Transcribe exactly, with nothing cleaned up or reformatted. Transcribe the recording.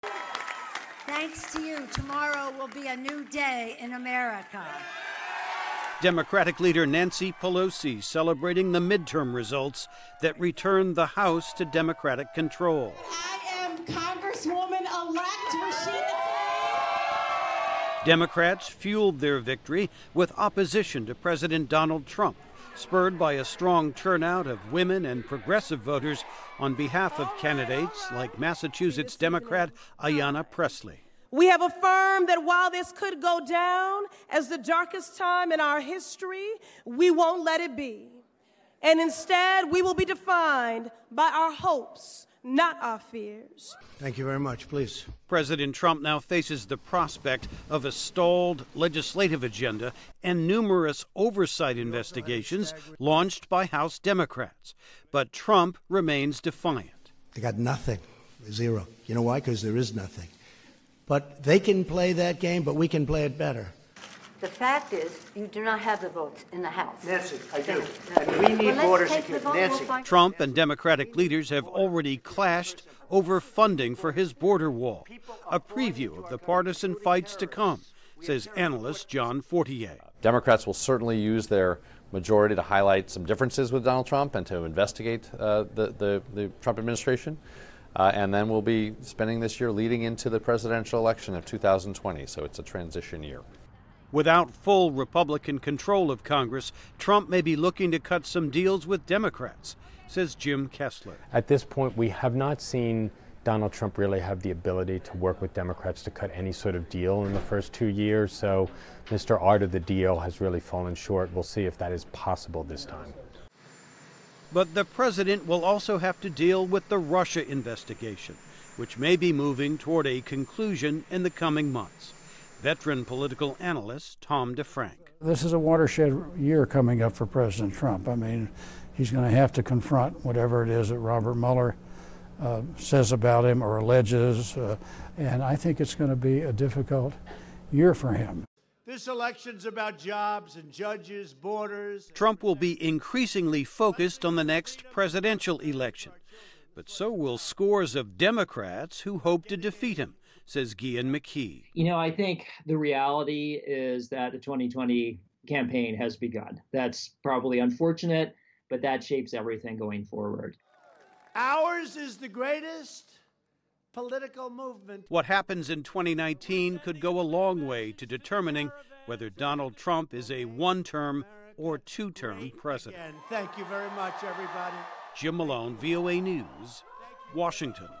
Thanks to you, tomorrow will be a new day in America. Democratic leader Nancy Pelosi celebrating the midterm results that returned the House to Democratic control. I am Congresswoman-elect Rashida Tlaib. Democrats fueled their victory with opposition to President Donald Trump, spurred by a strong turnout of women and progressive voters on behalf of candidates like Massachusetts Democrat Ayanna Pressley. We have affirmed that while this could go down as the darkest time in our history, we won't let it be. And instead, we will be defined by our hopes, not our fears. Thank you very much. Please. President Trump now faces the prospect of a stalled legislative agenda and numerous oversight investigations launched by House Democrats. But Trump remains defiant. They got nothing. Zero. You know why? Because there is nothing. But they can play that game, but we can play it better. The fact is, you do not have the votes in the House. Nancy, I do. No. And we need well, border security. Nancy. We'll Trump and Democratic leaders have already clashed over funding for his border wall, a preview of the partisan fights to come, says analyst John Fortier. Democrats will certainly use their majority to highlight some differences with Donald Trump and to investigate uh, the, the, the Trump administration. Uh, and then we'll be spending this year leading into the presidential election of two thousand twenty, so it's a transition year. Without full Republican control of Congress, Trump may be looking to cut some deals with Democrats, says Jim Kessler. At this point, we have not seen Donald Trump really have the ability to work with Democrats to cut any sort of deal in the first two years, so Mister Art of the deal has really fallen short. We'll see if that is possible this time. But the president will also have to deal with the Russia investigation, which may be moving toward a conclusion in the coming months. Veteran political analyst Tom DeFrank. This is a watershed year coming up for President Trump. I mean, he's going to have to confront whatever it is that Robert Mueller uh, says about him or alleges, uh, and I think it's going to be a difficult year for him. This election's about jobs and judges, borders. Trump will be increasingly focused on the next presidential election, but so will scores of Democrats who hope to defeat him, says Guian McKee. You know, I think the reality is that the twenty twenty campaign has begun. That's probably unfortunate, but that shapes everything going forward. Ours is the greatest political movement. What happens in twenty nineteen could go a long way to determining whether Donald Trump is a one-term or two-term president. Again, thank you very much, everybody. Jim Malone, V O A News, Washington.